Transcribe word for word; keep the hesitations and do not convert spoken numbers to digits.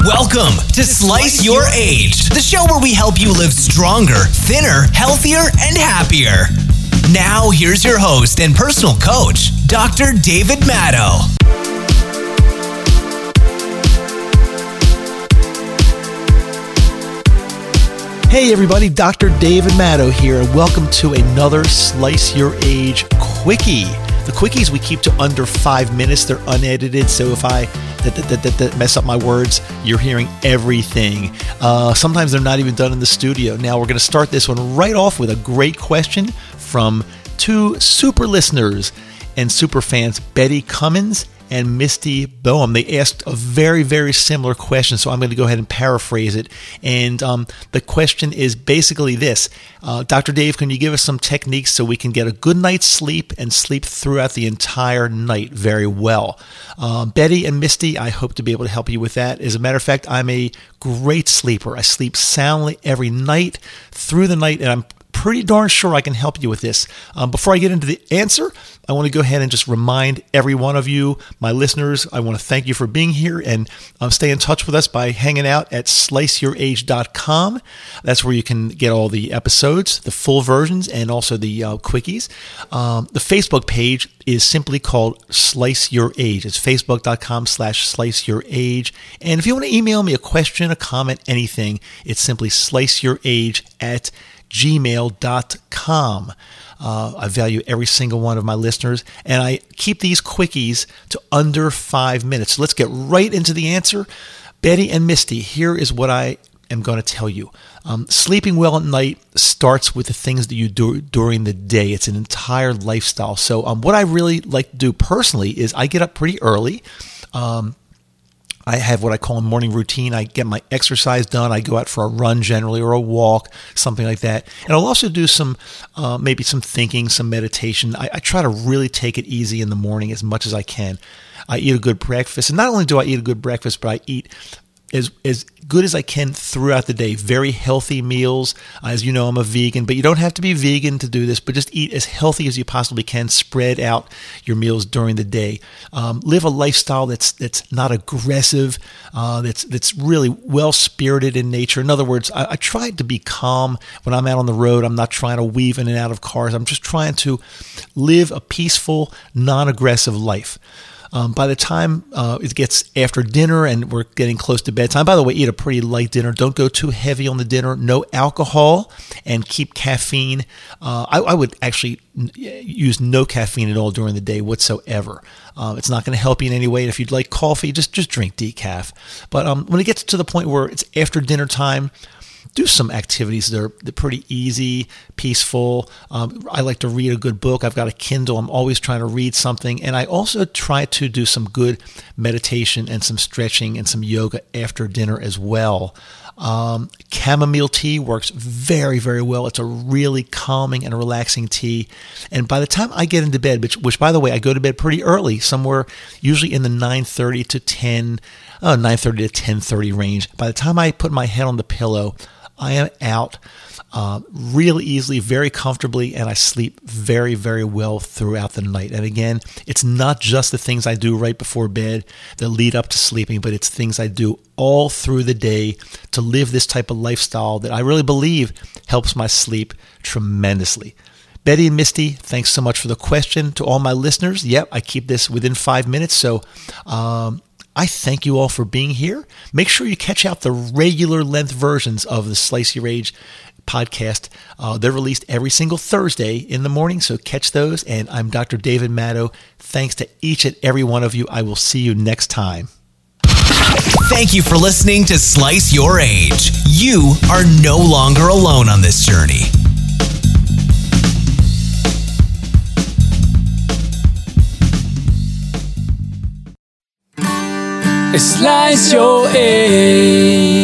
Welcome to Slice Your Age, the show where we help you live stronger, thinner, healthier, and happier. Now, here's your host and personal coach, Doctor David Matto. Hey everybody, Doctor David Matto here, and welcome to another Slice Your Age Quickie. The quickies we keep to under five minutes. They're unedited, so if I that, that, that, that mess up my words, you're hearing everything. Uh, sometimes they're not even done in the studio. Now we're going to start this one right off with a great question from two super listeners and super fans, Betty Cummins and Misty Boehm. They asked a very, very similar question, so I'm going to go ahead and paraphrase it. And um, the question is basically this. Uh, Doctor Dave, can you give us some techniques so we can get a good night's sleep and sleep throughout the entire night very well? Uh, Betty and Misty, I hope to be able to help you with that. As a matter of fact, I'm a great sleeper. I sleep soundly every night through the night, and I'm pretty darn sure I can help you with this. Um, before I get into the answer, I want to go ahead and just remind every one of you, my listeners, I want to thank you for being here, and um, stay in touch with us by hanging out at slice your age dot com. That's where you can get all the episodes, the full versions, and also the uh, quickies. Um, the Facebook page is simply called Slice Your Age. It's facebook.com slash slice your age. And if you want to email me a question, a comment, anything, it's simply sliceyourage at gmail dot com. Uh, I value every single one of my listeners, and I keep these quickies to under five minutes. So let's get right into the answer. Betty and Misty, here is what I am going to tell you. Um, sleeping well at night starts with the things that you do during the day. It's an entire lifestyle. So um, what I really like to do personally is I get up pretty early. Um, I have what I call a morning routine. I get my exercise done. I go out for a run generally, or a walk, something like that. And I'll also do some, uh, maybe some thinking, some meditation. I, I try to really take it easy in the morning as much as I can. I eat a good breakfast. And not only do I eat a good breakfast, but I eat as as good as I can throughout the day. Very healthy meals. As you know, I'm a vegan, but you don't have to be vegan to do this, but just eat as healthy as you possibly can. Spread out your meals during the day. Um, live a lifestyle that's that's not aggressive, uh, that's that's really well-spirited in nature. In other words, I, I try to be calm when I'm out on the road. I'm not trying to weave in and out of cars. I'm just trying to live a peaceful, non-aggressive life. Um, by the time uh, it gets after dinner and we're getting close to bedtime, by the way, eat a pretty light dinner. Don't go too heavy on the dinner. No alcohol, and keep caffeine. Uh, I, I would actually use no caffeine at all during the day whatsoever. Uh, it's not going to help you in any way. And if you'd like coffee, just, just drink decaf. But um, when it gets to the point where it's after dinner time, do some activities that are they're pretty easy, peaceful. Um, I like to read a good book. I've got a Kindle. I'm always trying to read something. And I also try to do some good meditation and some stretching and some yoga after dinner as well. Um, chamomile tea works very, very well. It's a really calming and relaxing tea. And by the time I get into bed, which, which by the way, I go to bed pretty early, somewhere usually in the nine thirty to ten, uh, nine thirty to ten thirty range. By the time I put my head on the pillow, I am out uh, really easily, very comfortably, and I sleep very, very well throughout the night. And again, it's not just the things I do right before bed that lead up to sleeping, but it's things I do all through the day to live this type of lifestyle that I really believe helps my sleep tremendously. Betty and Misty, thanks so much for the question. To all my listeners, yep, I keep this within five minutes, so um, I thank you all for being here. Make sure you catch out the regular length versions of the Slice Your Age podcast. Uh, they're released every single Thursday in the morning, so catch those. And I'm Doctor David Matto. Thanks to each and every one of you. I will see you next time. Thank you for listening to Slice Your Age. You are no longer alone on this journey. Slice Your Age.